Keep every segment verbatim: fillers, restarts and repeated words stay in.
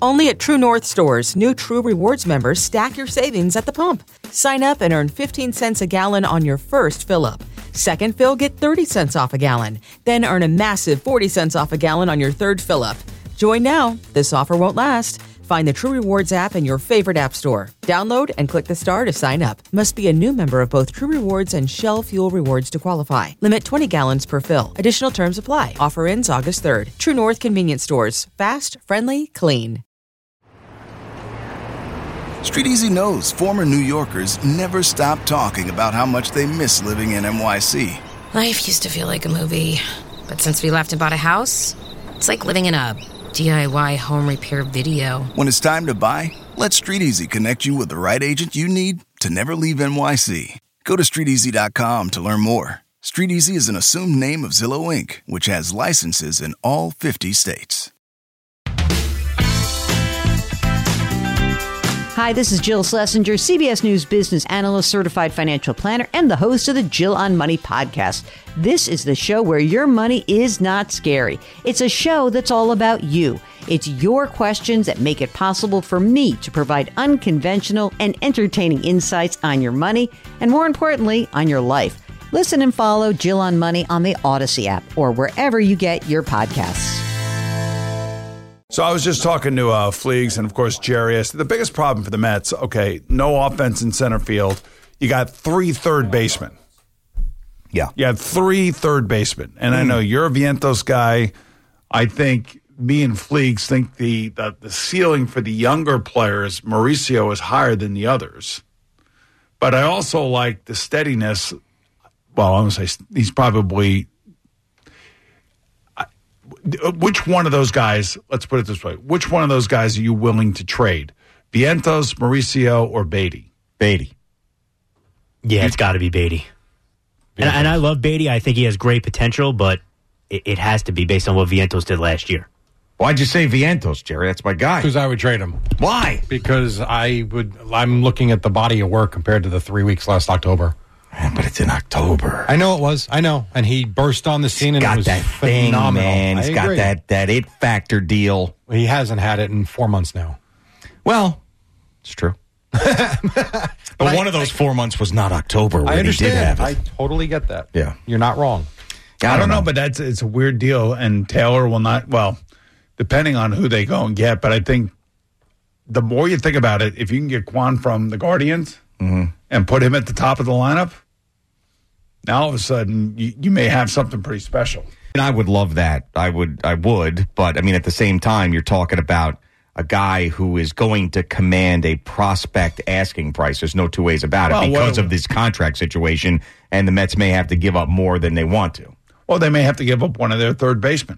Only at True North stores, new True Rewards members stack your savings at the pump. Sign up and earn fifteen cents a gallon on your first fill-up. Second fill, get thirty cents off a gallon. Then earn a massive forty cents off a gallon on your third fill-up. Join now. This offer won't last. Find the True Rewards app in your favorite app store. Download and click the star to sign up. Must be a new member of both True Rewards and Shell Fuel Rewards to qualify. Limit twenty gallons per fill. Additional terms apply. Offer ends August third. True North Convenience Stores. Fast, friendly, clean. Street Easy knows former New Yorkers never stop talking about how much they miss living in N Y C. Life used to feel like a movie, but since we left and bought a house, it's like living in a D I Y home repair video. When it's time to buy, let Street Easy connect you with the right agent you need to never leave N Y C. Go to street easy dot com to learn more. Street Easy is an assumed name of Zillow Incorporated, which has licenses in all fifty states. Hi, this is Jill Schlesinger, C B S News business analyst, certified financial planner, and the host of the Jill on Money podcast. This is the show where your money is not scary. It's a show that's all about you. It's your questions that make it possible for me to provide unconventional and entertaining insights on your money, and more importantly, on your life. Listen and follow Jill on Money on the Odyssey app or wherever you get your podcasts. So I was just talking to uh, Fleegs and, of course, Jerry. I said, the biggest problem for the Mets, okay, no offense in center field. You got three third basemen. Yeah. You have three third basemen. And mm. I know you're a Vientos guy. I think me and Fleegs think the, the, the ceiling for the younger players, Mauricio, is higher than the others. But I also like the steadiness. Well, I'm going to say he's probably... Which one of those guys, let's put it this way, which one of those guys are you willing to trade? Vientos, Mauricio, or Beatty? Beatty. Yeah, it's got to be Beatty. And, and I love Beatty. I think he has great potential, but it, it has to be based on what Vientos did last year. Why'd you say Vientos, Jerry? That's my guy. Because I would trade him. Why? Because I would. I'm looking at the body of work compared to the three weeks last October. Man, but it's in October. I know it was. I know. And he burst on the scene, He's and got it was that thing, phenomenal. man. He's I got agree. that, that it factor deal. He hasn't had it in four months now. Well, it's true. but but I, one of those I, four months was not October when I understand. he did have it. I totally get that. Yeah. You're not wrong. I, I don't, don't know, know, but that's it's a weird deal. And Taylor will not, well, depending on who they go and get, but I think the more you think about it, if you can get Quan from the Guardians mm-hmm. and put him at the top of the lineup, now all of a sudden you, you may have something pretty special. And I would love that. I would, I would. But, I mean, at the same time, you're talking about a guy who is going to command a prospect asking price. There's no two ways about it well, because well, of this contract situation, and the Mets may have to give up more than they want to. Well, they may have to give up one of their third basemen.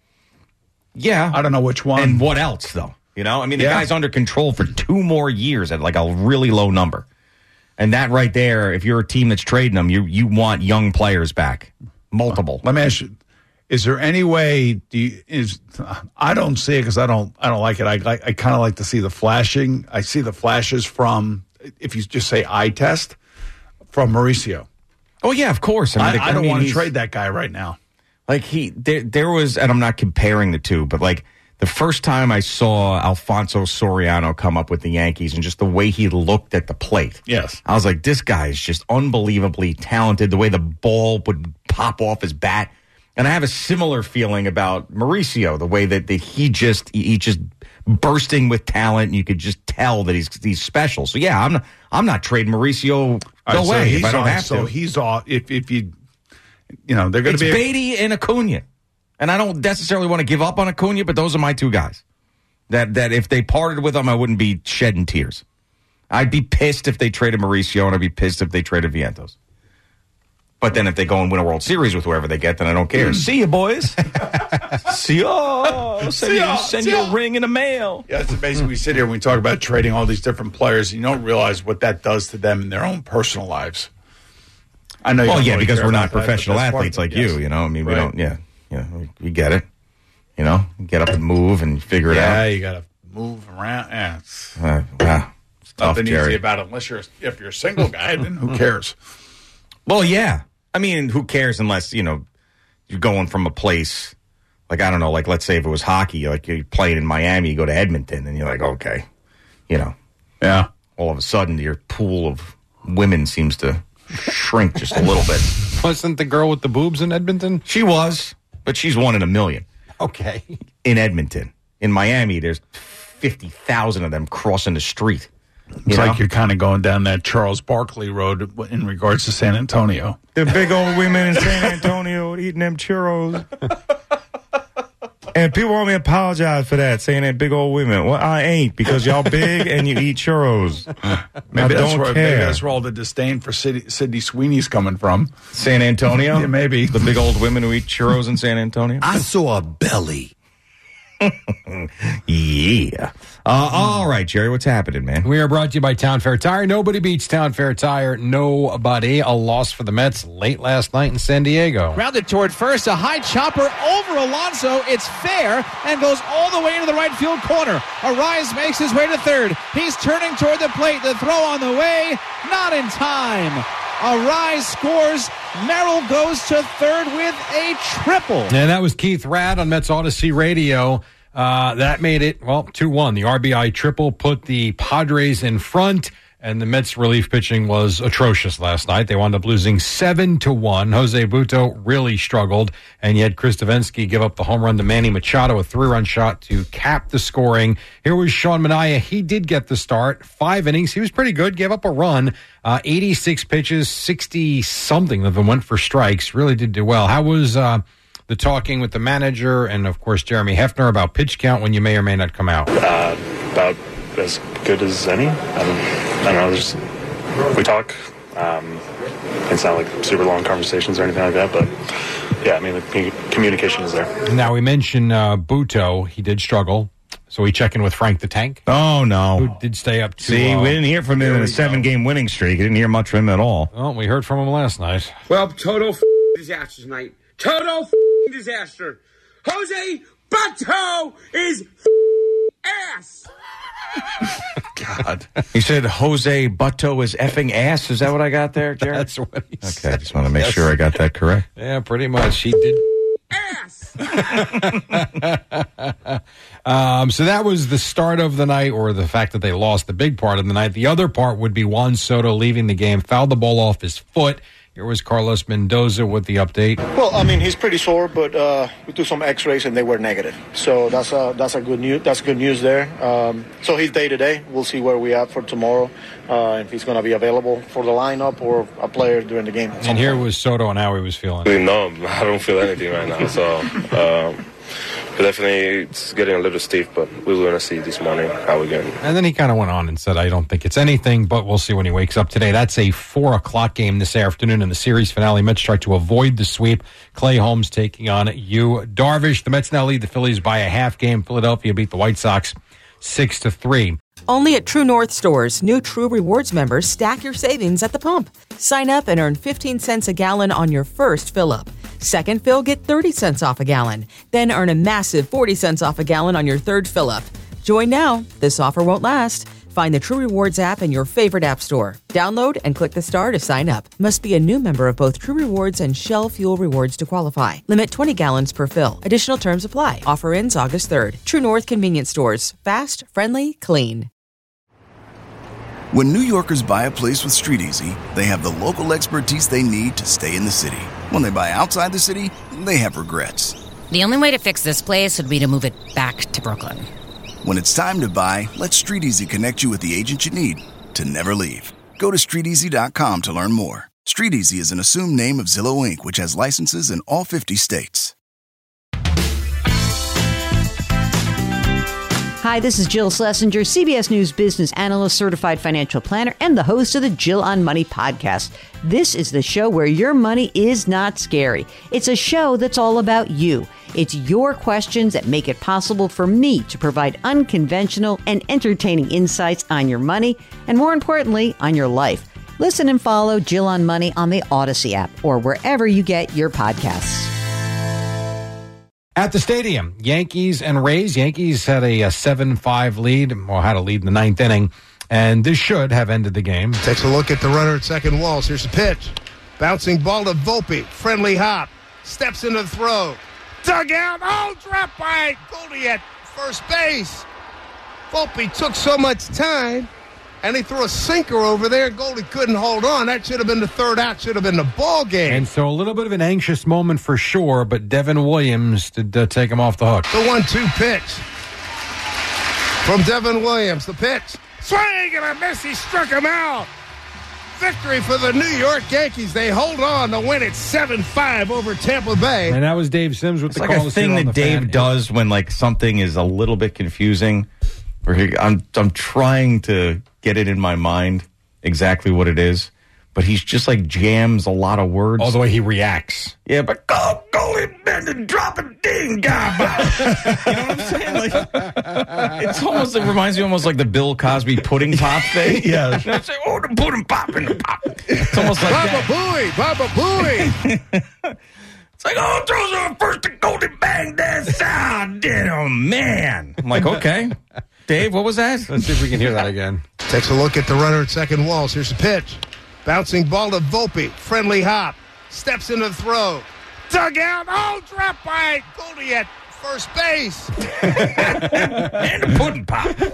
Yeah. I don't know which one. And what else, though? You know, I mean, the yeah. guy's under control for two more years at like a really low number. And that right there, if you're a team that's trading them, you you want young players back. Multiple. Let me ask you, is there any way, do you, is I don't see it because I don't I don't like it. I like I kind of like to see the flashing. I see the flashes from, if you just say eye test, from Mauricio. Oh, yeah, of course. I, mean, I, I, I don't mean, want to trade that guy right now. Like, he, there, there was, and I'm not comparing the two, but like, the first time I saw Alfonso Soriano come up with the Yankees and just the way he looked at the plate. Yes. I was like, this guy is just unbelievably talented, the way the ball would pop off his bat. And I have a similar feeling about Mauricio, the way that, that he just, he, he just bursting with talent, and you could just tell that he's he's special. So, yeah, I'm not, I'm not trading Mauricio right, away so if I don't on, have so to. So he's off. If, if you, you know, they're going to be. It's Beatty and Acuna. And I don't necessarily want to give up on Acuna, but those are my two guys. That that if they parted with them, I wouldn't be shedding tears. I'd be pissed if they traded Mauricio, and I'd be pissed if they traded Vientos. But then if they go and win a World Series with whoever they get, then I don't care. Mm. See you, boys. See ya. Send, See ya. You, send See you a ring in the mail. Yeah, it's amazing. We sit here and we talk about trading all these different players, and you don't realize what that does to them in their own personal lives. I know. You well, yeah, really because we're not that, professional athletes like yes. you. You know, I mean, right. we don't. Yeah. You know, we, we get it. You know, get up and move and figure it yeah, out. Yeah, you got to move around. Yeah, it's, uh, wow. It's tough, nothing Jerry. easy about it unless you're if you're a single guy. Then who cares? Well, yeah. I mean, who cares unless you know you're going from a place Like, I don't know, like, let's say if it was hockey, like you're playing in Miami, you go to Edmonton, and you're like, okay, you know. Yeah. All of a sudden, your pool of women seems to shrink just a little bit. Wasn't the girl with the boobs in Edmonton? She was, but she's one in a million. Okay. In Edmonton. In Miami, there's fifty thousand of them crossing the street. It's like you're kind of going down that Charles Barkley road in regards to San Antonio. The big old women in San Antonio eating them churros. And people want me to apologize for that, saying that big old women. Well, I ain't, because y'all big and you eat churros. Maybe I that's, don't where, care. maybe that's where all the disdain for Sydney, Sydney Sweeney's coming from. San Antonio? Yeah, maybe. The big old women who eat churros in San Antonio? I saw a belly. Yeah. Uh, all right, Jerry, what's happening, man? We are brought to you by Town Fair Tire. Nobody beats Town Fair Tire. Nobody. A loss for the Mets late last night in San Diego. Rounded toward first, a high chopper over Alonso. It's fair and goes all the way into the right field corner. Arise makes his way to third. He's turning toward the plate. The throw on the way, not in time. Arise scores. Merrill goes to third with a triple. And that was Keith Radd on Mets Odyssey Radio. Uh, that made it, well, two one. The R B I triple put the Padres in front, and the Mets relief pitching was atrocious last night. They wound up losing seven to one. Jose Butto really struggled, and yet Chris Davinsky give up the home run to Manny Machado, a three-run shot to cap the scoring. Here was Sean Manaea. He did get the start. Five innings. He was pretty good. Gave up a run. Uh, eighty-six pitches, sixty-something of them went for strikes. Really did do well. How was uh, the talking with the manager and, of course, Jeremy Hefner about pitch count when you may or may not come out? Uh, about as good as any. I don't, I don't know. There's, we talk. Um, it's not like super long conversations or anything like that, but yeah, I mean, the communication is there. Now, we mentioned uh, Butto. He did struggle. So we check in with Frank the Tank. Oh, no. Who did stay up to... See, uh, we didn't hear from him in a seven-game winning streak. We didn't hear much from him at all. Well, we heard from him last night. Well, total f- disaster tonight. Total f- disaster. Jose Butto is f- ass. God. He said Jose Butto is effing ass. Is that what I got there, Jerry? That's what he okay, said. I just want to make Yes. sure I got that correct. Yeah, pretty much. He did... Ass. um, so that was the start of the night, or the fact that they lost the big part of the night. The other part would be Juan Soto leaving the game, fouled the ball off his foot. Here was Carlos Mendoza with the update. Well, I mean, he's pretty sore, but uh, we took some X-rays and they were negative. So that's a that's a good news. That's good news there. Um, so he's day to day. We'll see where we at for tomorrow, uh, if he's going to be available for the lineup or a player during the game. And here was Soto and how he was feeling. No, I don't feel anything right now. So um, definitely it's getting a little stiff, but we're going to see this morning how we get. And then he kind of went on and said, I don't think it's anything, but we'll see when he wakes up today. That's a four o'clock game this afternoon in the series finale. Mets try to avoid the sweep. Clay Holmes taking on Yu Darvish. The Mets now lead the Phillies by a half game. Philadelphia beat the White Sox six to three. Only at True North stores, new True Rewards members stack your savings at the pump. Sign up and earn fifteen cents a gallon on your first fill-up. Second fill, get thirty cents off a gallon. Then earn a massive forty cents off a gallon on your third fill-up. Join now. This offer won't last. Find the True Rewards app in your favorite app store. Download and click the star to sign up. Must be a new member of both True Rewards and Shell Fuel Rewards to qualify. Limit twenty gallons per fill. Additional terms apply. Offer ends August third. True North Convenience Stores. Fast, friendly, clean. When New Yorkers buy a place with Street Easy, they have the local expertise they need to stay in the city. When they buy outside the city, they have regrets. The only way to fix this place would be to move it back to Brooklyn. When it's time to buy, let Street Easy connect you with the agent you need to never leave. Go to street easy dot com to learn more. Street Easy is an assumed name of Zillow Incorporated, which has licenses in all fifty states. Hi, this is Jill Schlesinger, C B S News business analyst, certified financial planner, and the host of the Jill on Money podcast. This is the show where your money is not scary. It's a show that's all about you. It's your questions that make it possible for me to provide unconventional and entertaining insights on your money, and more importantly, on your life. Listen and follow Jill on Money on the Odyssey app or wherever you get your podcasts. At the stadium, Yankees and Rays. Yankees had a seven five lead, or had a lead in the ninth inning, and this should have ended the game. Takes a look at the runner at second. Walls. Here's a pitch. Bouncing ball to Volpe. Friendly hop. Steps into the throw. Dugout. Oh, drop by Goldie at first base. Volpe took so much time, and he threw a sinker over there. Goldie couldn't hold on. That should have been the third out. Should have been the ball game. And so a little bit of an anxious moment for sure, but Devin Williams did uh, take him off the hook. The one two pitch from Devin Williams. The pitch. Swing and a miss. He struck him out. Victory for the New York Yankees. They hold on to win it seven five over Tampa Bay. And that was Dave Sims with It's the like call. a thing that Dave does when like something is a little bit confusing. Or he, I'm I'm trying to get it in my mind exactly what it is, but he's just like jams a lot of words. All the way he reacts. Yeah, but go go bend and drop a ding guy. You know what I'm saying? Like it's almost it reminds me almost like the Bill Cosby pudding pop thing. Yeah. You know, say, oh, the pudding pop in the pop. It's almost like Baba that. Booey, Baba Booey. It's like, oh, throws her first to Goldie, bang that sound. Did oh man. I'm like, okay. Dave, what was that? Let's see if we can hear that again. Takes a look at the runner at second walls. Here's the pitch. Bouncing ball to Volpe. Friendly hop. Steps into the throw. Dugout. Oh, drop by Goldie at first base. And a pudding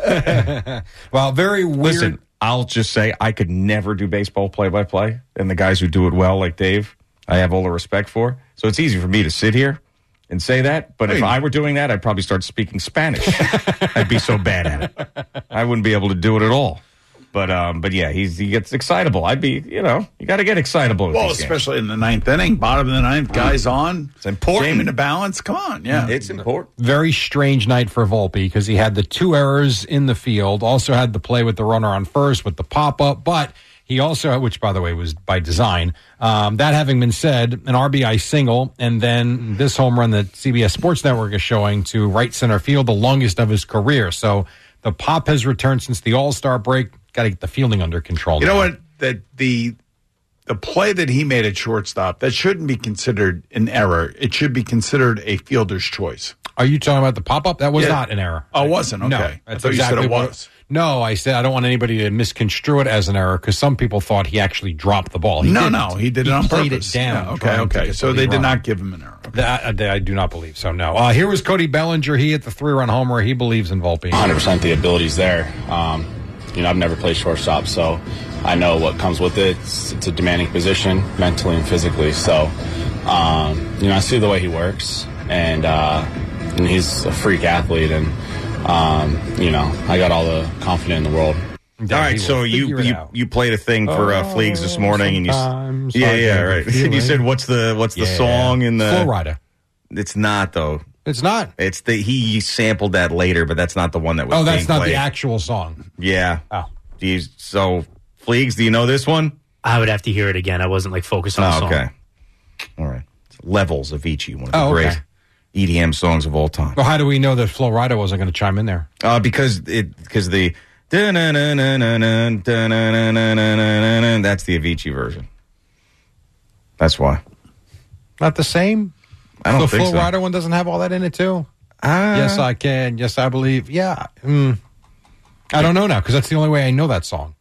pop. Well, very weird. Listen, I'll just say I could never do baseball play-by-play. And the guys who do it well, like Dave, I have all the respect for. So it's easy for me to sit here and say that. But if I were doing that, I'd probably start speaking Spanish. I'd be so bad at it. I wouldn't be able to do it at all. But um, but yeah, he's he gets excitable. I'd be, you know, you got to get excitable. With Well, these especially in the ninth inning, bottom of the ninth, guys on. It's important. Game into balance. Come on, yeah, it's important. Very strange night for Volpe because he had the two errors in the field, also had the play with the runner on first with the pop-up, but he also, which by the way was by design, um, that having been said, an R B I single, and then this home run that C B S Sports Network is showing to right center field, the longest of his career. So the pop has returned since the All-Star break. Got to get the fielding under control. You now. know what? That the the play that he made at shortstop, that shouldn't be considered an error. It should be considered a fielder's choice. Are you talking about the pop-up? That was Yeah. not an error. Oh, it wasn't? No, Okay. I that's thought you said exactly it what- was. No, I said I don't want anybody to misconstrue it as an error because some people thought he actually dropped the ball. He no, didn't. no, he did it on played purpose. it down. Yeah, okay, trying to okay. get So the they lead did run. not give him an error. That, that I do not believe so, no. Uh, here was Cody Bellinger. He hit the three-run homer. He believes in Volpe. one hundred percent the ability's there. Um, you know, I've never played shortstop, so I know what comes with it. It's, it's a demanding position, mentally and physically. So, um, you know, I see the way he works, and, uh, and he's a freak athlete, and, um, you know, I got all the confidence in the world. All right, so you you, you played a thing for uh, Fleegs this morning, and you s- yeah yeah right. You said what's the what's the Yeah. song in the Florida. It's not though. It's not. It's the he sampled that later, but that's not the one that was. Oh, that's being not played. the actual song. Yeah. Oh, do you, so Fleegs, do you know this one? I would have to hear it again. I wasn't like focused on the Oh, song. okay. All right. Levels of Avicii, one of the Oh, okay. great E D M songs of all time. Well, how do we know that Flo Rida wasn't going to chime in there? Uh, because it because the da-na-na-na-na-na, da-na-na-na-na-na-na, that's the Avicii version. That's why. Not the same? I don't the think Flo so. Rida one doesn't have all that in it, too? Uh, yes, I can. Yes, I believe. Yeah. Mm. I don't know now because that's the only way I know that song.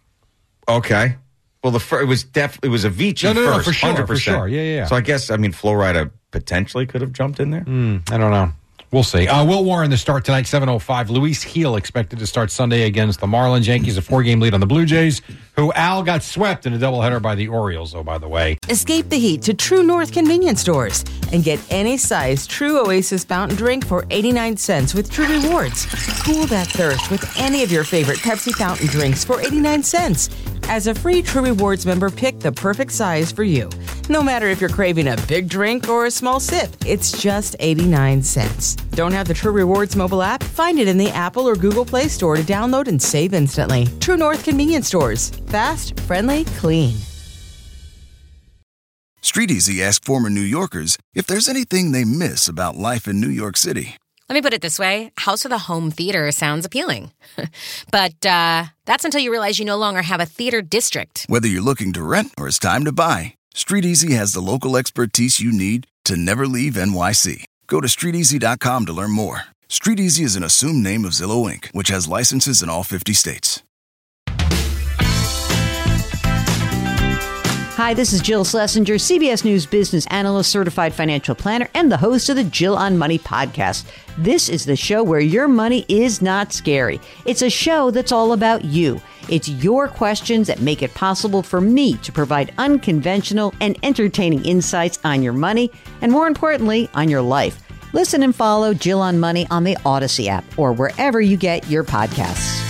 Okay. Well, the fir- it was def it was Avicii No, no, no, first, for sure, one hundred for percent. sure. Yeah, yeah, yeah. So I guess I mean Flo Rida potentially could have jumped in there. Mm, I don't know. We'll see. Uh, Will Warren to start tonight, seven oh five. Luis Heel expected to start Sunday against the Marlins. Yankees a four-game lead on the Blue Jays, who Al got swept in a doubleheader by the Orioles, oh, by the way. Escape the heat to True North convenience stores and get any size True Oasis fountain drink for eighty-nine cents with True Rewards. Cool that thirst with any of your favorite Pepsi fountain drinks for eighty-nine cents. As a free True Rewards member, pick the perfect size for you. No matter if you're craving a big drink or a small sip, it's just eighty-nine cents. Don't have the True Rewards mobile app? Find it in the Apple or Google Play Store to download and save instantly. True North convenience stores. Fast, friendly, clean. Street Easy asked former New Yorkers if there's anything they miss about life in New York City. Let me put it this way. House with a home theater sounds appealing. But uh, that's until you realize you no longer have a theater district. Whether you're looking to rent or it's time to buy, Street Easy has the local expertise you need to never leave N Y C. Go to street easy dot com to learn more. Street Easy is an assumed name of Zillow Incorporated, which has licenses in all fifty states. Hi, this is Jill Schlesinger, C B S News business analyst, certified financial planner, and the host of the Jill on Money podcast. This is the show where your money is not scary. It's a show that's all about you. It's your questions that make it possible for me to provide unconventional and entertaining insights on your money, and more importantly, on your life. Listen and follow Jill on Money on the Odyssey app or wherever you get your podcasts.